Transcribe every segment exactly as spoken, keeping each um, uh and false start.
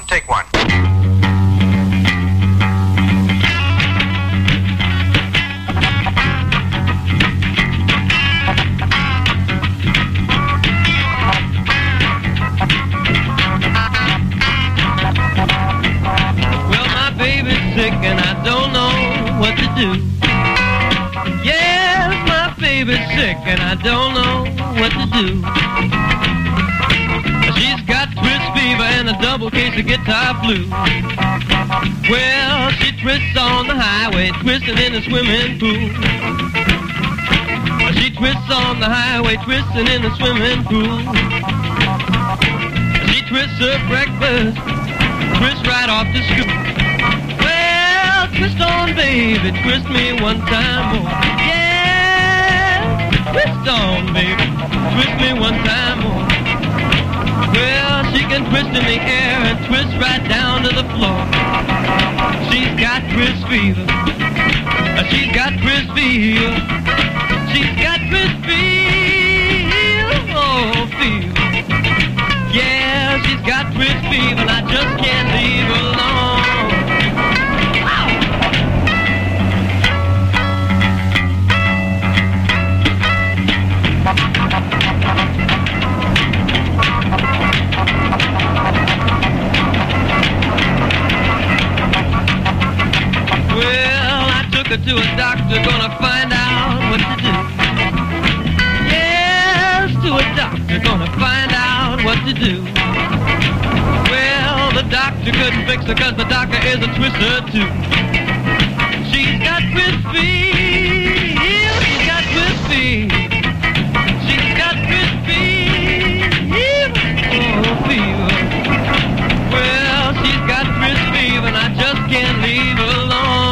take one. Well, my baby's sick and I don't know what to do. Yes, my baby's sick and I don't know what to do. She's got twist fever and a double case of guitar flu. Well, she twists on the highway, twisting in the swimming pool. She twists on the highway, twisting in the swimming pool. She twists her breakfast, twists right off to school. Well, twist on, baby, twist me one time more. Yeah, twist on, baby, twist me one time more. Well, she can twist in the air and twist right down to the floor. She's got twist fever. She's got twist fever. She's got twist fever. Oh, fever. Yeah, she's got twist fever and I just can't leave her alone. Well, I took her to a doctor, gonna find out what to do. Yes, to a doctor, gonna find out what to do. Well, the doctor couldn't fix her cause the doctor is a twister too. She's got twist fever, she's got twist fever. She's got twist fever, oh fever. Well, she's got twist fever and I just can't leave her alone.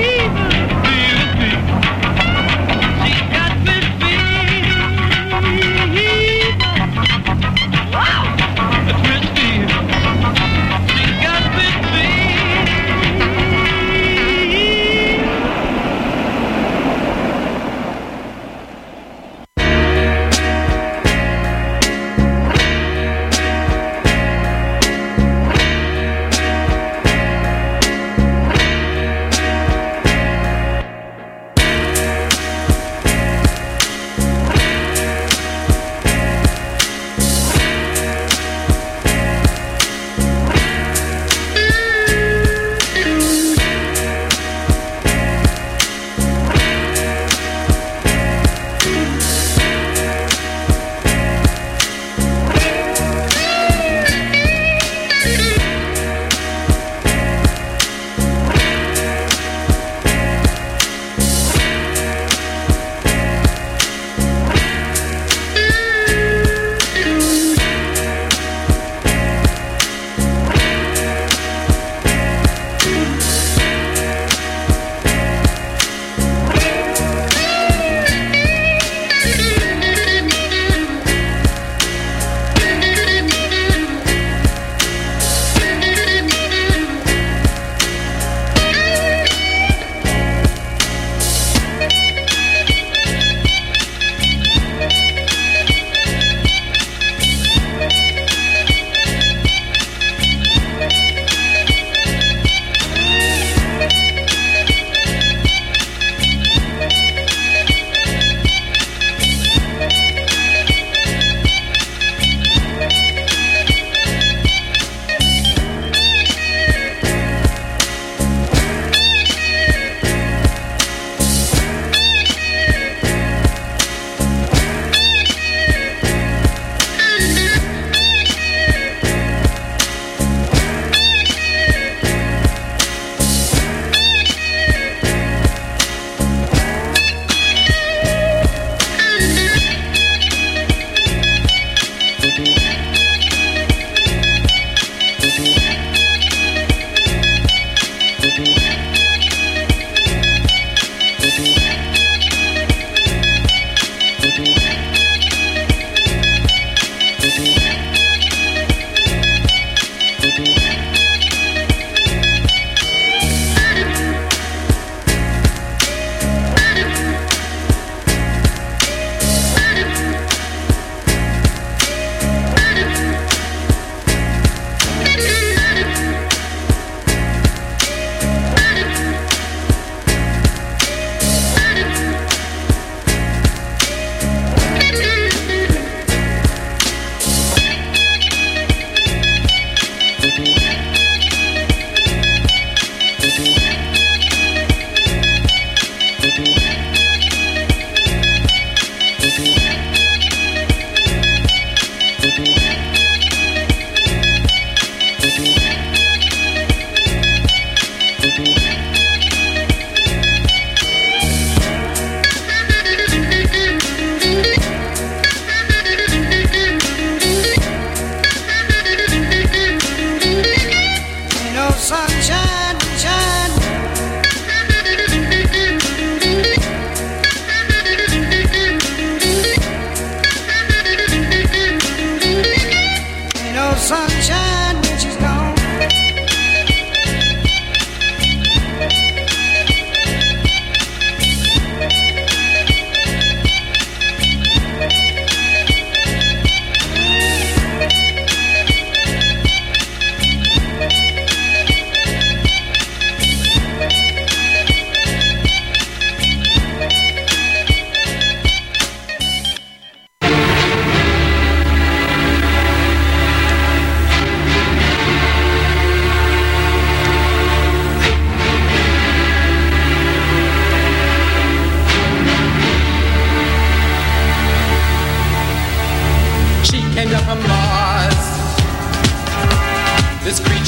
She's got twist fever.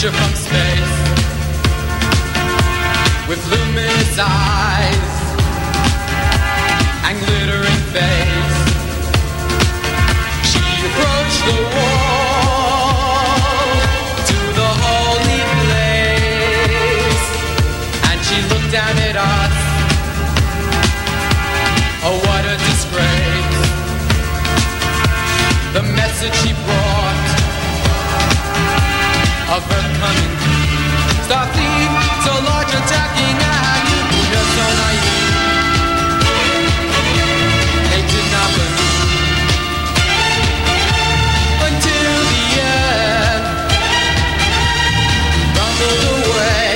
creature from space with luminous eyes and glittering face. She approached the wall to the holy place, and she looked down at us. Oh, what a disgrace. The message she brought of her coming stop thief, so large attacking and you were so naive. They did not believe until the end rumbled away,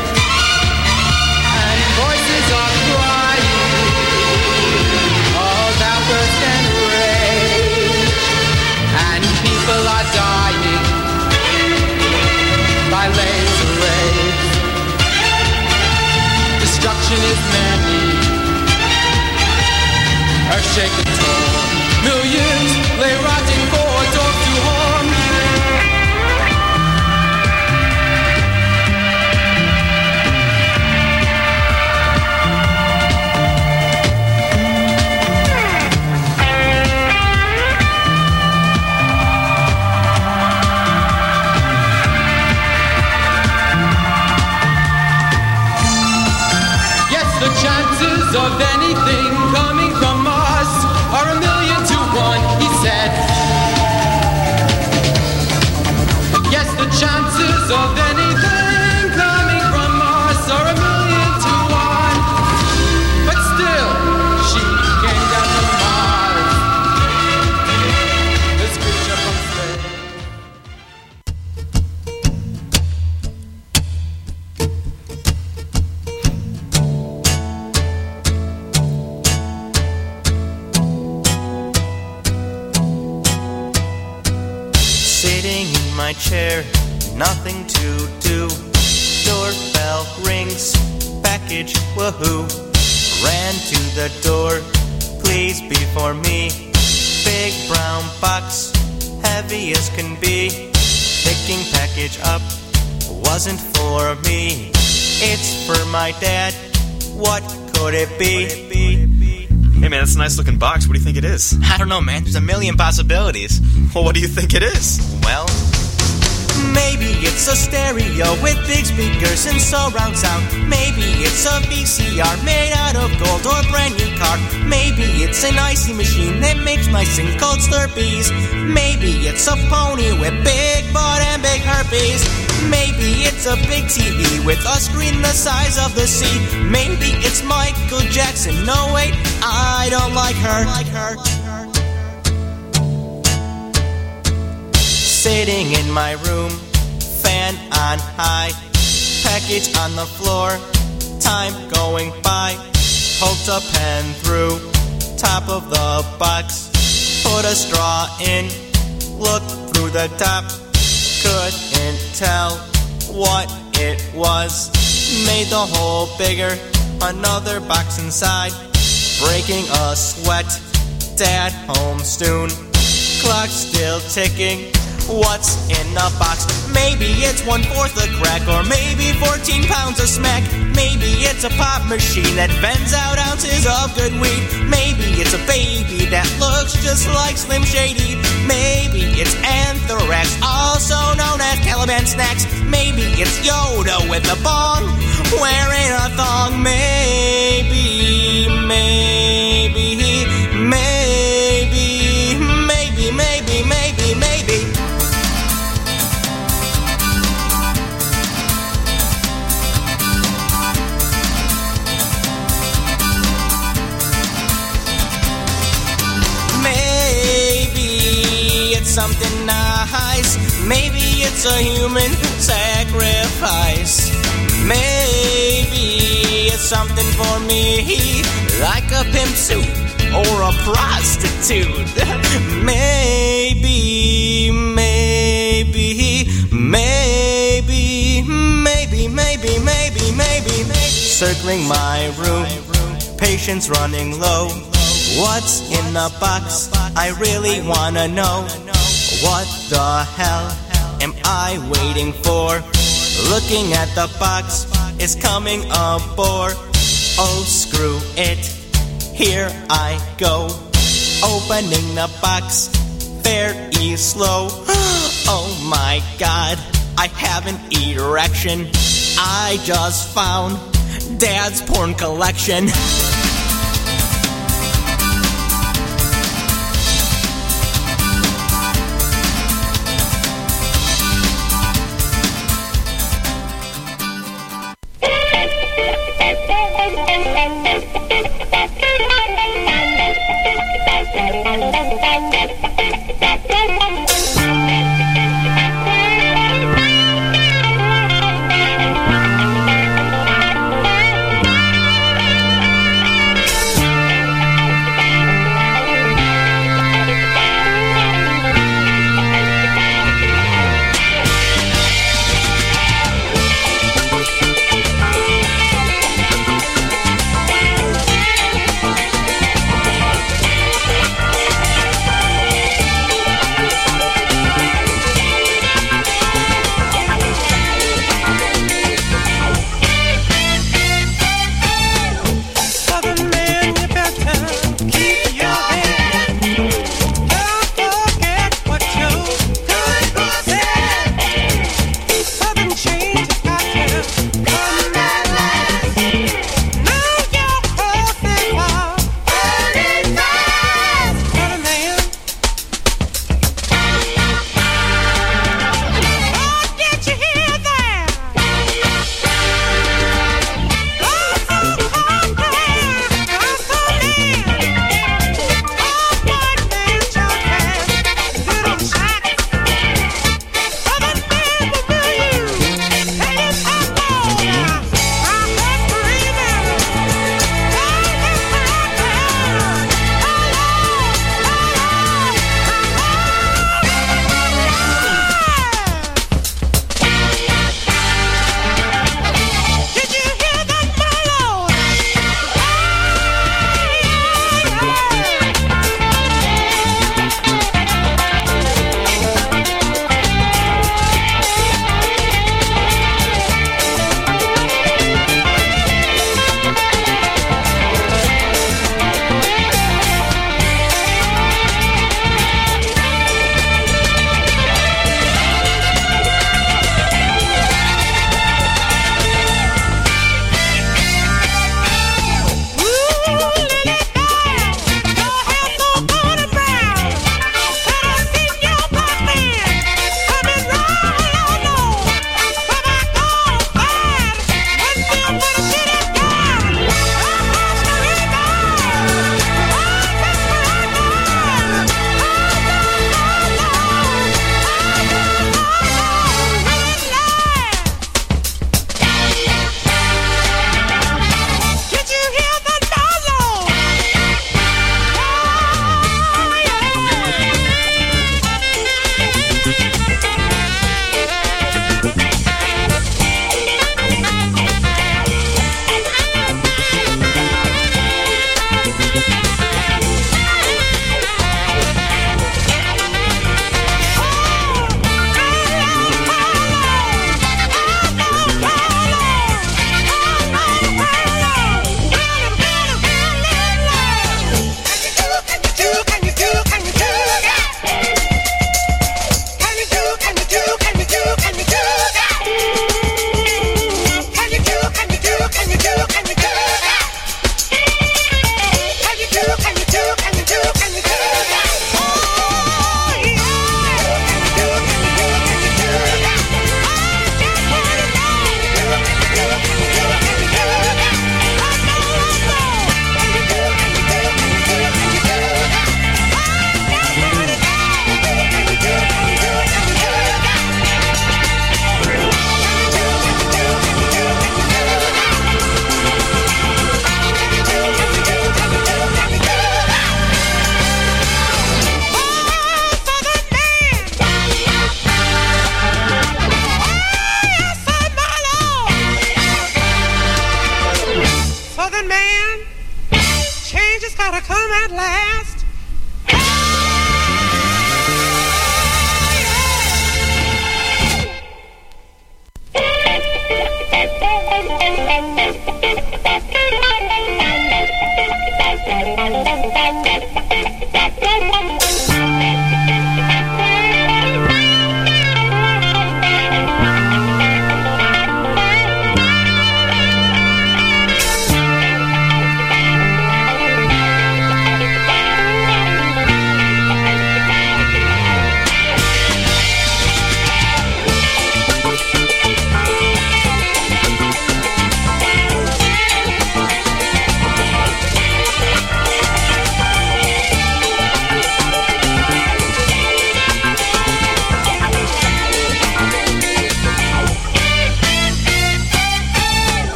and voices are crying of outburst and rage, and people are dying by laser rays. Destruction is many, earth shaking torn. Millions lay rotting for dog to harm. The chances of anything coming from us are a million to one, he said. Yes, the chances of anything coming from us are a million to one. But still, she came down from Mars, this creature from space. Sitting in my chair, nothing to do. Doorbell rings, package, woohoo. Ran to the door, please be for me. Big brown box, heavy as can be. Picking package up, wasn't for me. It's for my dad, what could it be? Hey man, that's a nice looking box. What do you think it is? I don't know, man. There's a million possibilities. Well, what do you think it is? Well, maybe it's a stereo with big speakers and surround sound. Maybe it's a V C R made out of gold or a brand new car. Maybe it's an icy machine that makes nice things called Slurpees. Maybe it's a pony with big butt and big herpes. Maybe it's a big T V with a screen the size of the sea. Maybe it's Michael Jackson. No, wait, I don't like her. Like her. Sitting in my room, fan on high, package on the floor, time going by. Poked a pen through top of the box, put a straw in, looked through the top. Couldn't tell what it was. Made the hole bigger, another box inside. Breaking a sweat, dad home soon. Clock still ticking, what's in the box? Maybe it's one-fourth a crack, or maybe fourteen pounds of smack. Maybe it's a pop machine that vends out ounces of good weed. Maybe it's a baby that looks just like Slim Shady. Maybe it's Anthrax, also known as Caliban Snacks. Maybe it's Yoda with a bong, wearing a thong. Maybe, maybe, maybe, maybe, maybe, maybe, maybe. Something nice. Maybe it's a human sacrifice. Maybe it's something for me, like a pimp suit or a prostitute. Maybe, maybe, maybe, maybe, maybe, maybe, maybe, maybe. Circling my room, patience running low. What's in the box? I really wanna know. What the hell am I waiting for? Looking at the box, it's coming aboard. Oh, screw it, here I go. Opening the box, very slow. Oh my god, I have an erection. I just found Dad's porn collection.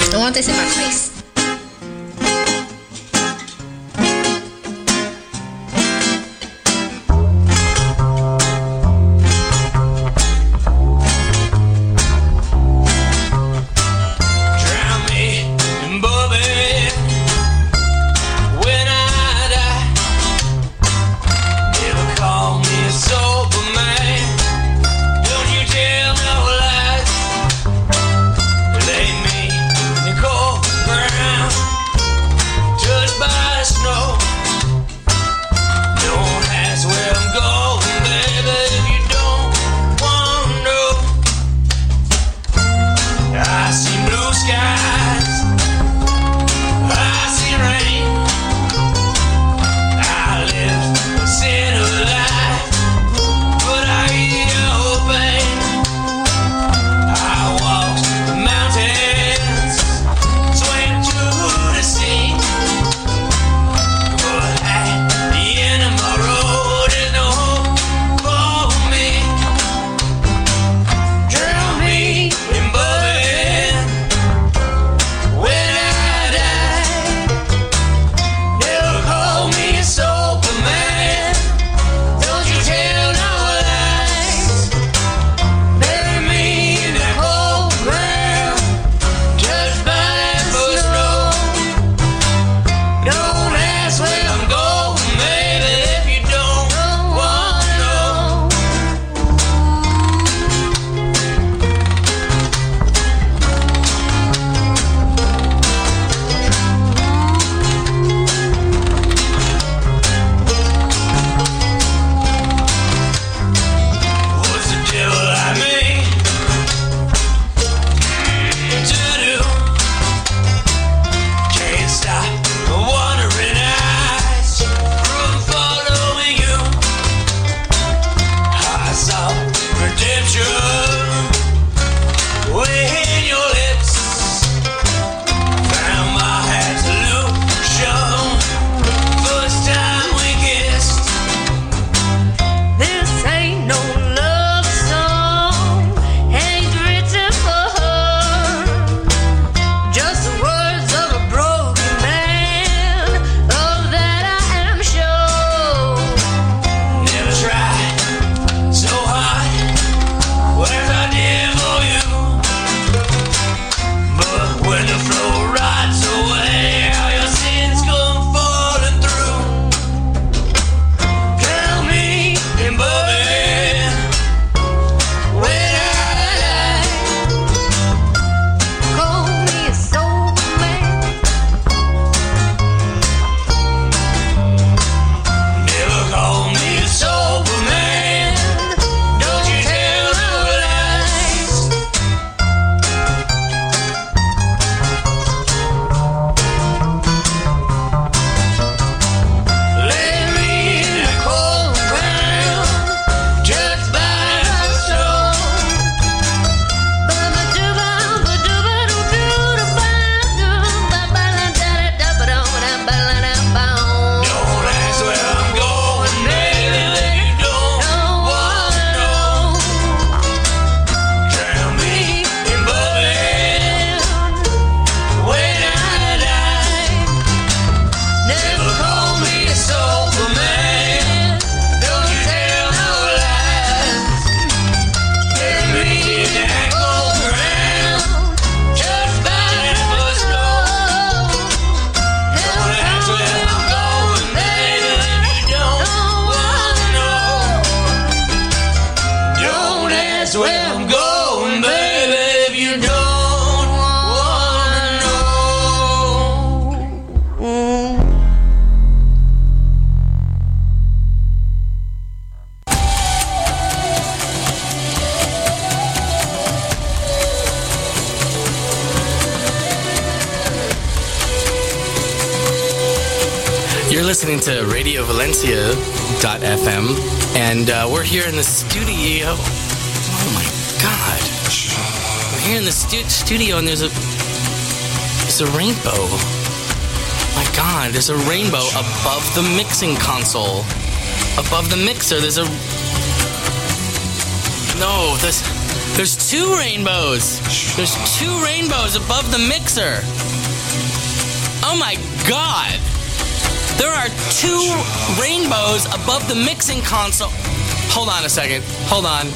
I want this in my face. You're listening to Radio Valencia dot F M, and uh, we're here in the studio. Oh my God. We're here in the stu- studio, and there's a, there's a rainbow. My God, there's a rainbow above the mixing console. Above the mixer, there's a... No, there's, there's two rainbows. There's two rainbows above the mixer. Oh my God. There are two rainbows above the mixing console. Hold on a second. Hold on.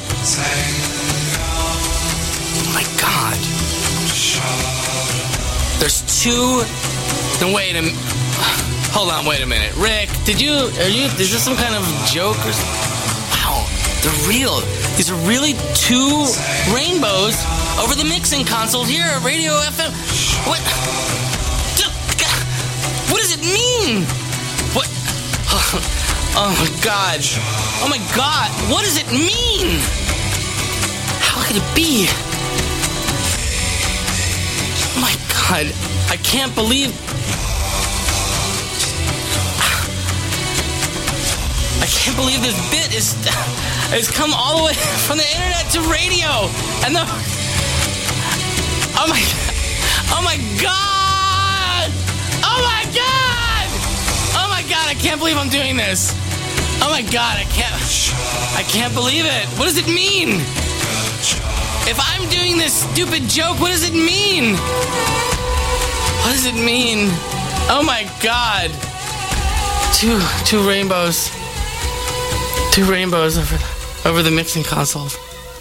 Oh my God. There's two. No, wait a minute. Hold on, wait a minute. Rick, did you, are you, is this some kind of joke or something? Wow, they're real. These are really two rainbows over the mixing console here at Radio F M. What? What does it mean? What? Oh my God. Oh my God. What does it mean? How could it be? Oh my God. I can't believe... I can't believe this bit is has come all the way from the internet to radio. And the... Oh my... Oh my God! Oh my God! Oh my God, I can't believe I'm doing this. Oh my God, I can't... I can't believe it. What does it mean? If I'm doing this stupid joke, what does it mean? What does it mean? Oh my God. Two, two rainbows. Two rainbows over, over the mixing consoles.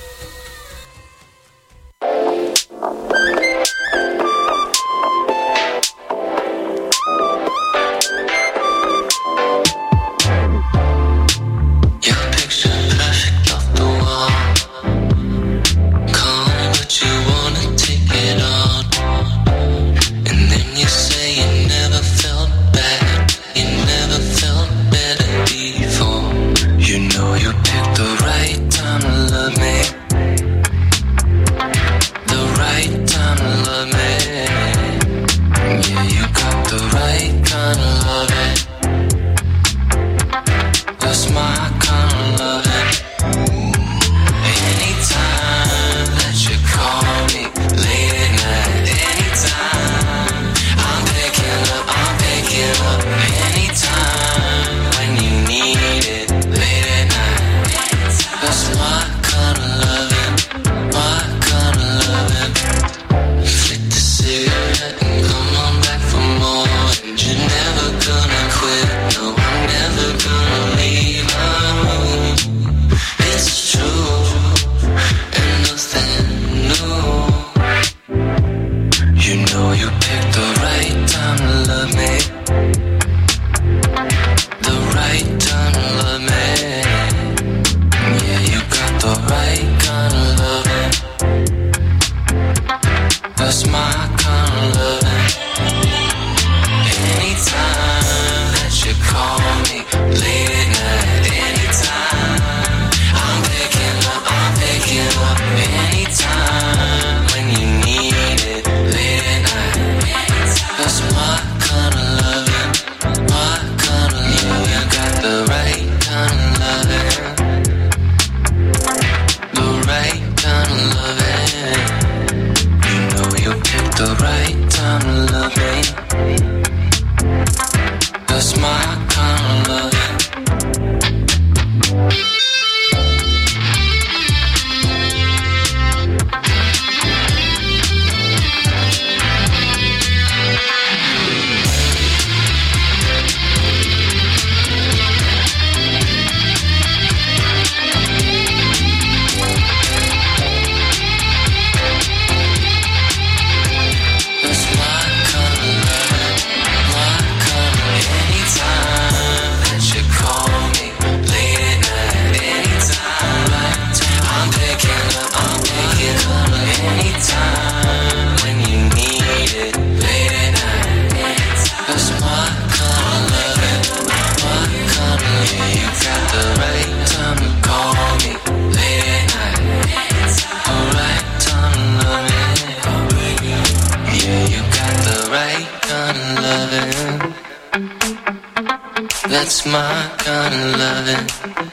That's my kind of loving.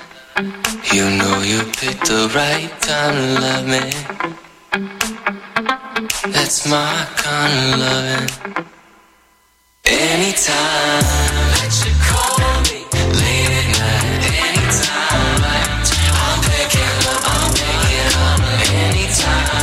You know you picked the right time to love me. That's my kind of loving. Anytime that you call me, late at night, anytime, right? I'm picking up, I'm picking up, anytime.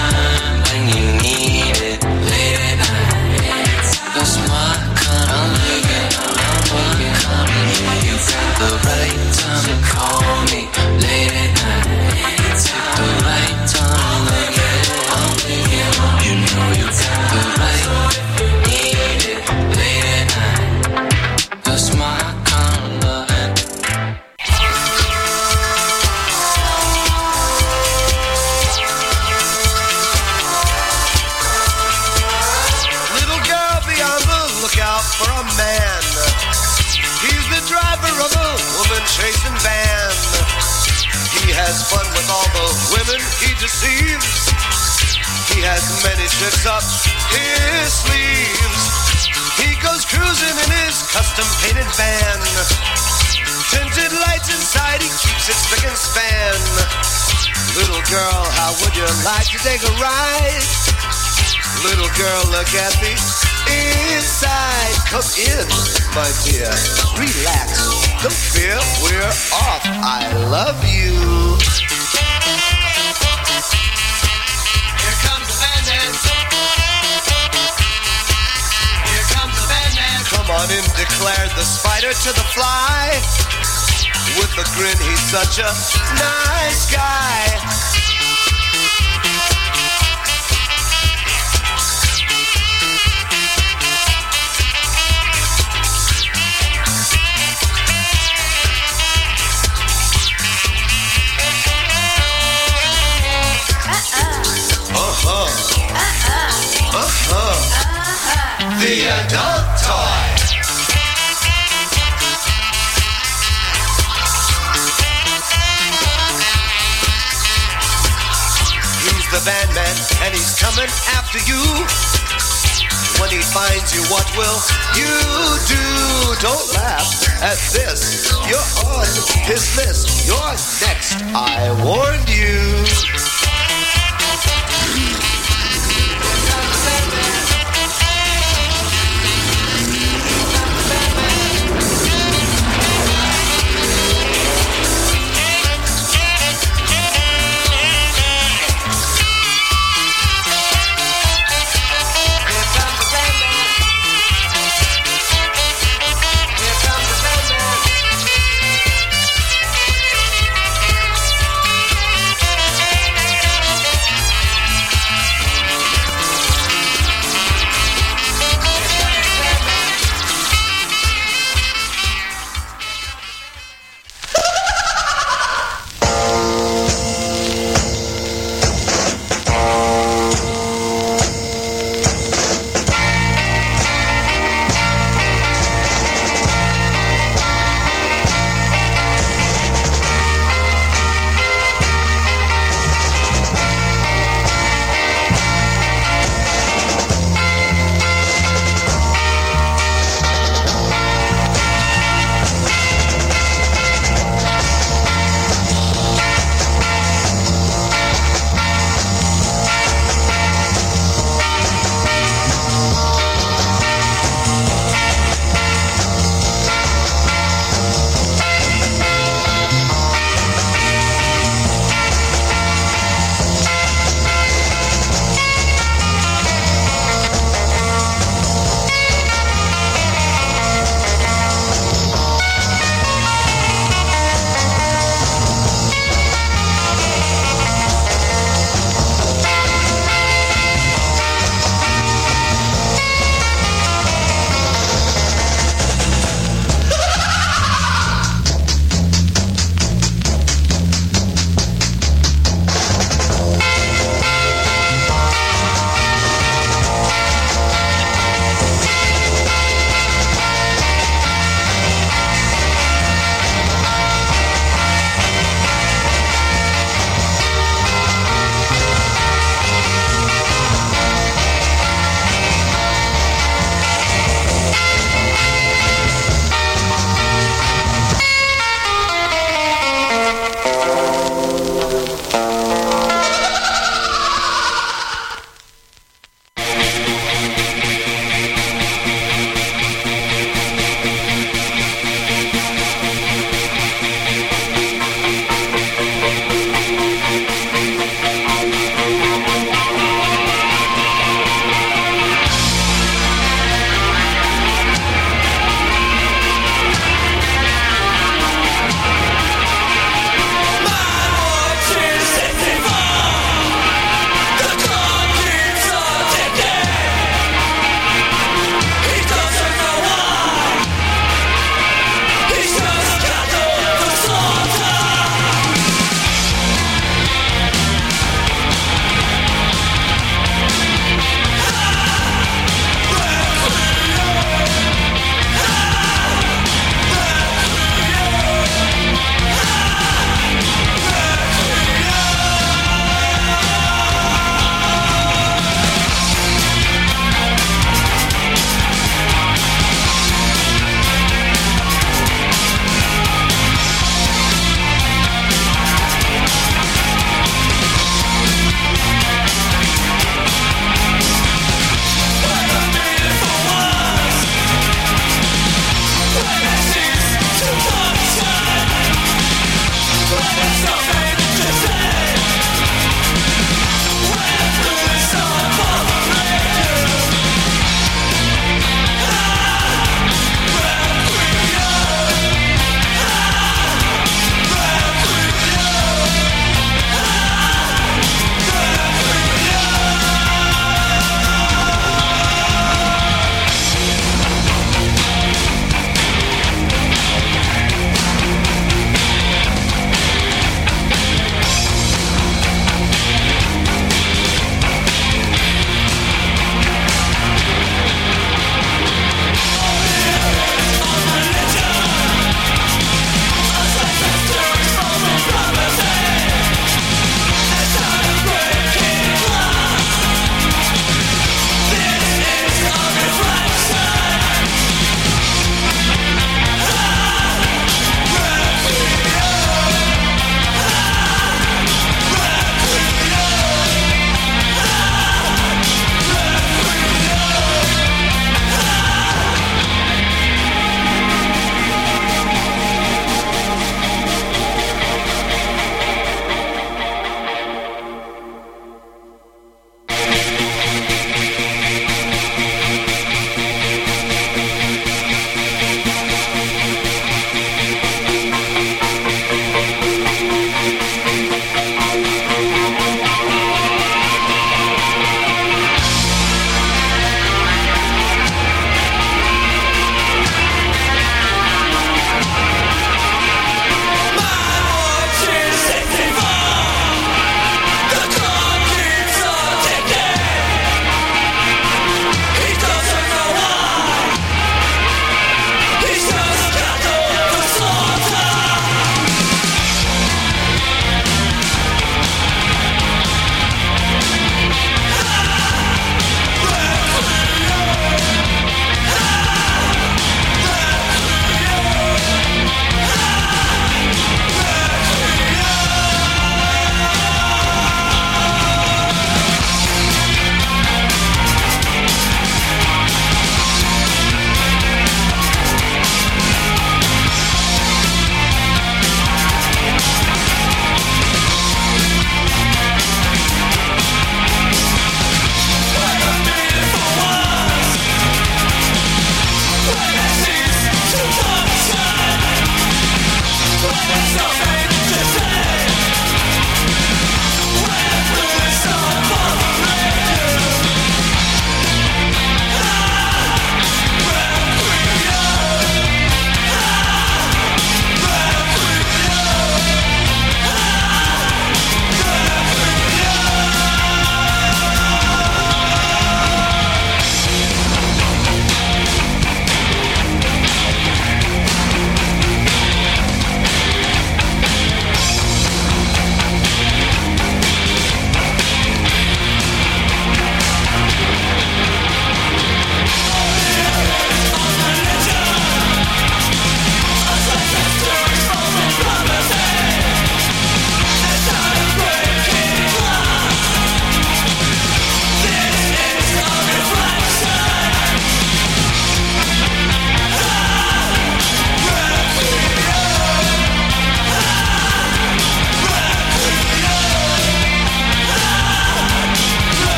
chasing van. He has fun with all the women he deceives. He has many tricks up his sleeves. He goes cruising in his custom-painted van. Tinted lights inside, he keeps it spick and span. Little girl, how would you like to take a ride? Little girl, look at me inside. Come in, my dear, relax, don't fear, we're off. I love you. Here comes the bandit. Here comes the bandit. Come on in, declared the spider to the fly. With a grin, he's such a nice guy. Uh-huh. Uh-uh. Uh-huh. Uh-huh. The adult toy. The van man, and he's coming after you. When he finds you, what will you do? Don't laugh at this. You're on his list. You're next. I warned you.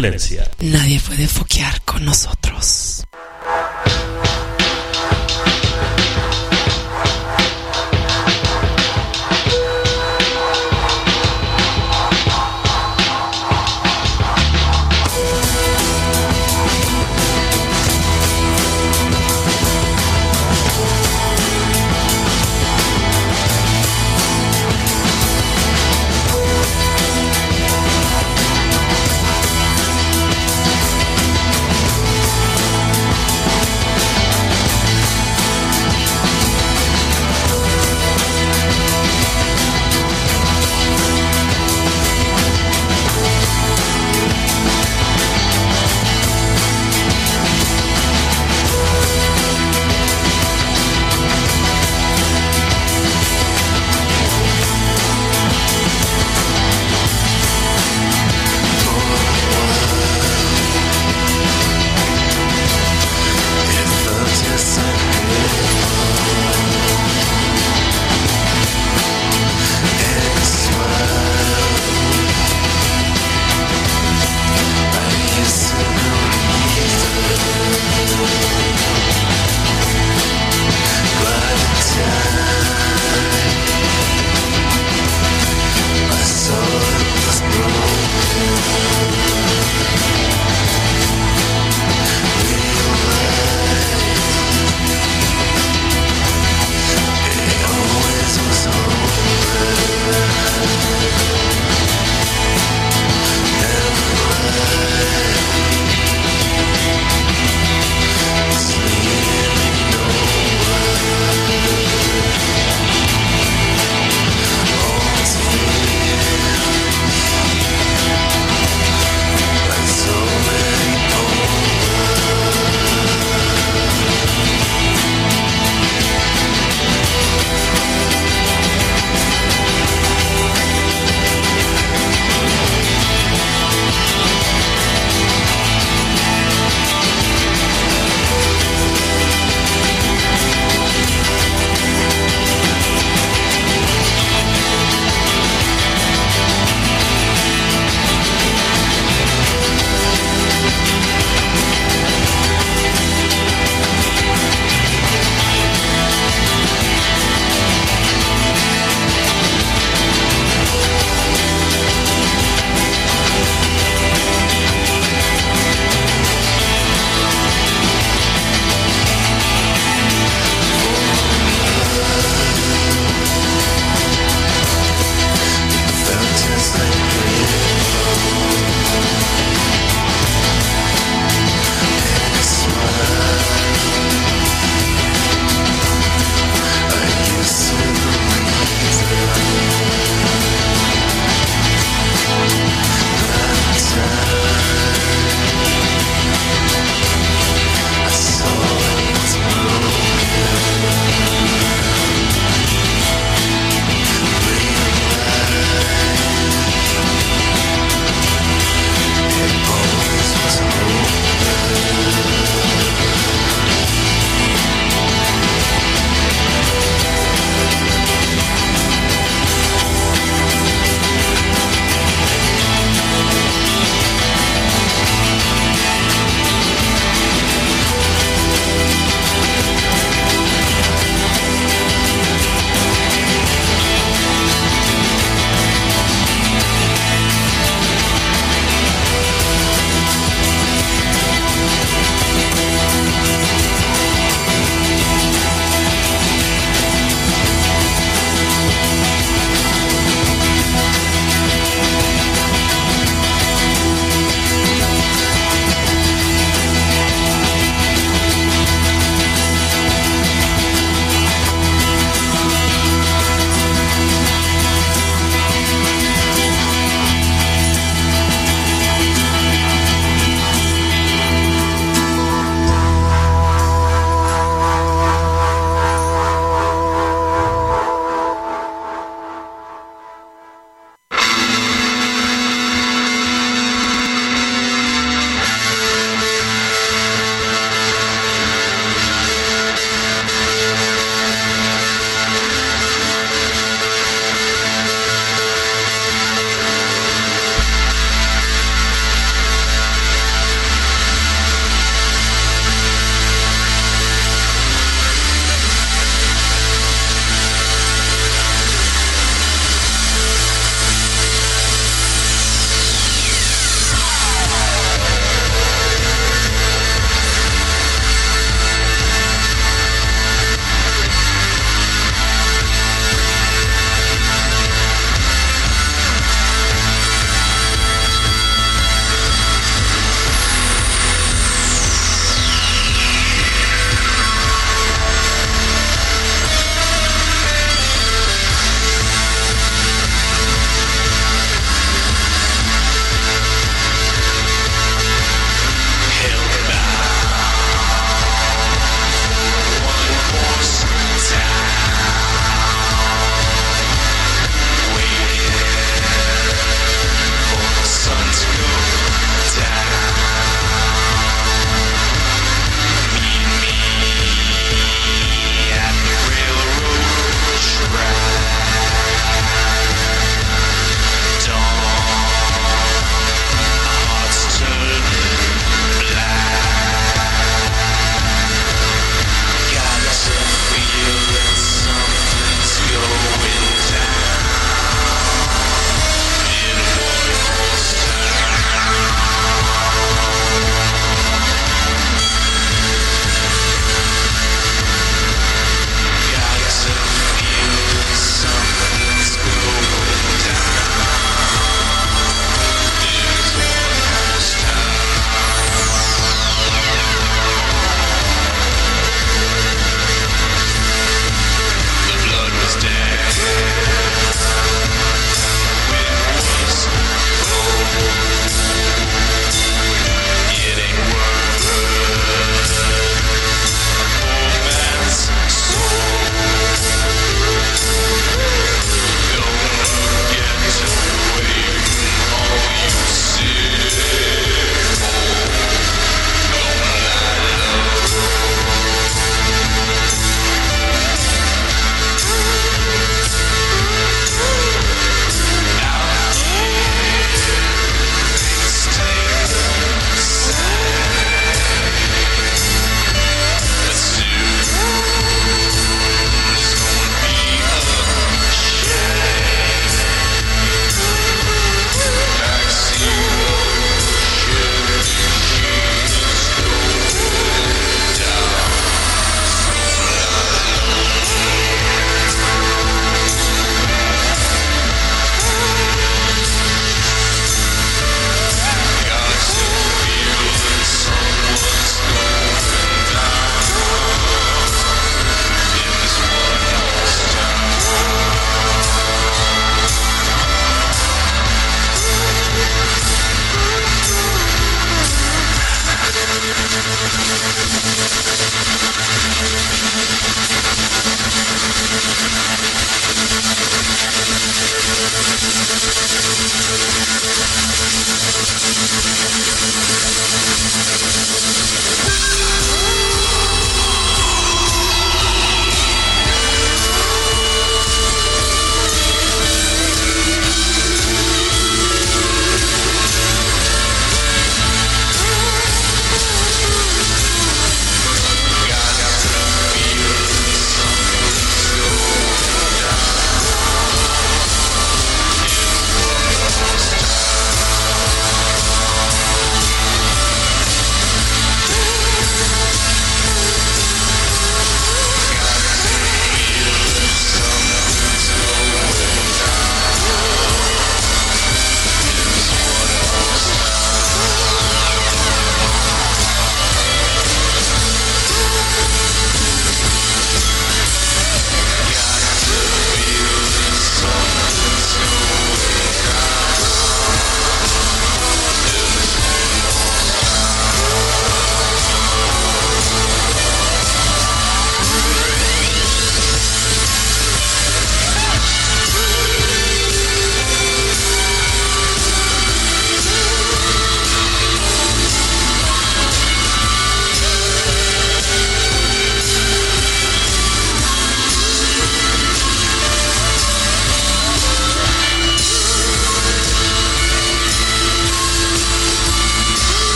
Valencia. Nadie puede foquear con nosotros. Thank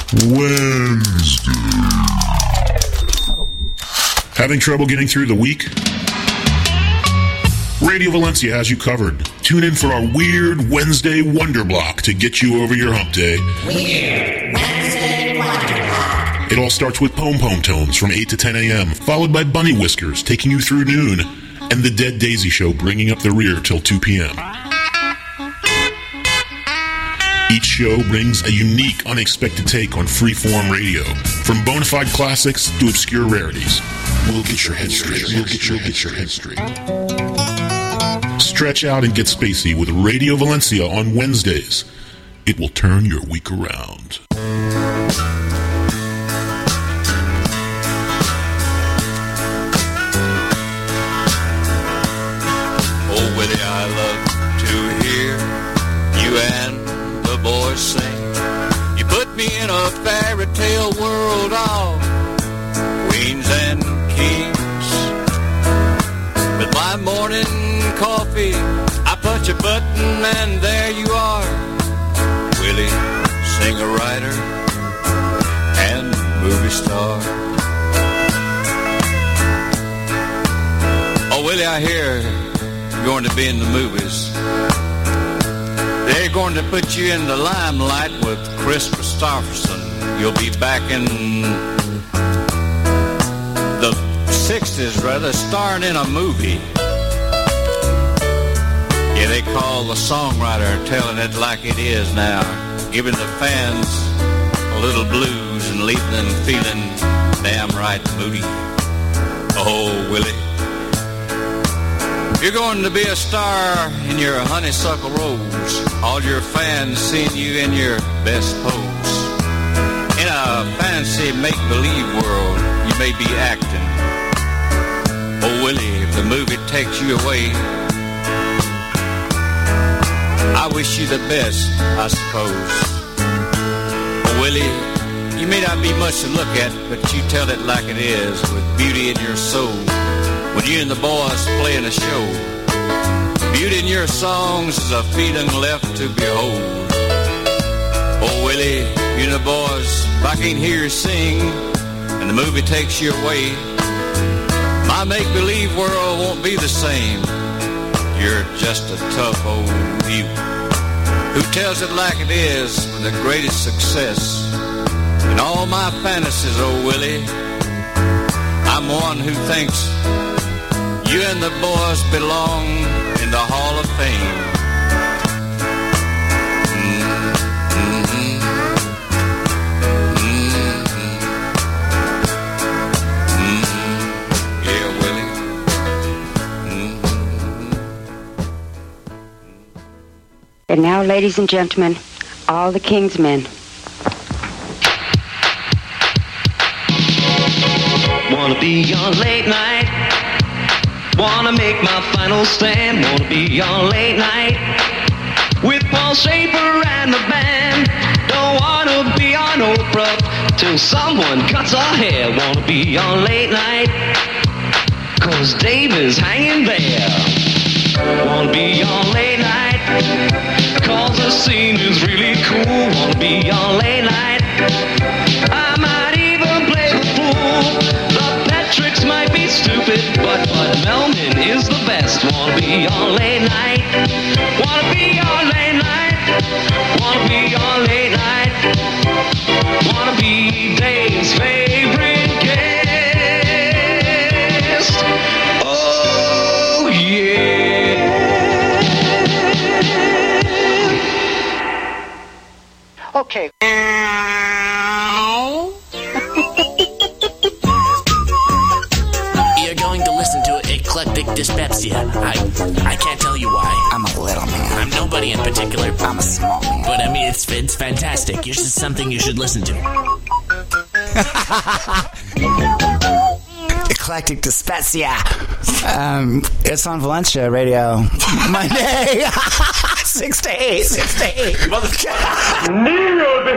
Wednesday. Having trouble getting through the week? Radio Valencia has you covered. Tune in for our Weird Wednesday Wonder Block to get you over your hump day. Weird Wednesday Wonder Block. It all starts with Pom Pom Tones from eight to ten a.m., followed by Bunny Whiskers taking you through noon, and The Dead Daisy Show bringing up the rear till two p.m. Each show brings a unique, unexpected take on freeform radio, from bona fide classics to obscure rarities. We'll get your head straight. We'll get your, get your head straight. Stretch out and get spacey with Radio Valencia on Wednesdays. It will turn your week around. Oh, Willie, I love to hear you and the boys sing. You put me in a fairy tale world of queens and kings. With my morning coffee, I push a button and there you are, Willie, singer-writer and movie star. Oh, Willie, I hear you're going to be in the movies. They're going to put you in the limelight with Chris Christopherson. You'll be back in the sixties, rather, starring in a movie. Yeah, they call the songwriter telling it like it is now, giving the fans a little blues and leaving them feeling damn right moody. Oh, Willie, you're going to be a star in your honeysuckle rose, all your fans seeing you in your best pose. In a fancy make-believe world, you may be acting. Oh, Willie, if the movie takes you away, I wish you the best, I suppose. Oh, Willie, you may not be much to look at, but you tell it like it is, with beauty in your soul. When you and the boys play in a show, beauty in your songs is a feeling left to behold. Oh, Willie, you and the boys, if I can't hear you sing, and the movie takes you away, my make-believe world won't be the same. You're just a tough old mute who tells it like it is with the greatest success. In all my fantasies, oh Willie, I'm one who thinks you and the boys belong in the Hall of Fame. And now, ladies and gentlemen, all the King's men. Wanna be on late night. Wanna make my final stand. Wanna be on late night with Paul Schaefer and the band. Don't wanna be on Oprah till someone cuts our hair. Wanna be on late night, cause Dave is hanging there. Wanna be on late night, cause the scene is really cool. Wanna be on late night, I might even play the fool. The Patricks might be stupid, but Bud Melman is the best. Wanna be on late night, wanna be on late night, wanna be on late night, wanna be Dave's favorite guest. Oh yeah. Okay. You're going to listen to Eclectic Dyspepsia. I I can't tell you why. I'm a little man. I'm nobody in particular. I'm a small man. But I mean, it's it's fantastic. It's just something you should listen to. Eclectic Dyspepsia. Um, it's on Valencia Radio. Monday. Six to eight. Six to eight. Kneel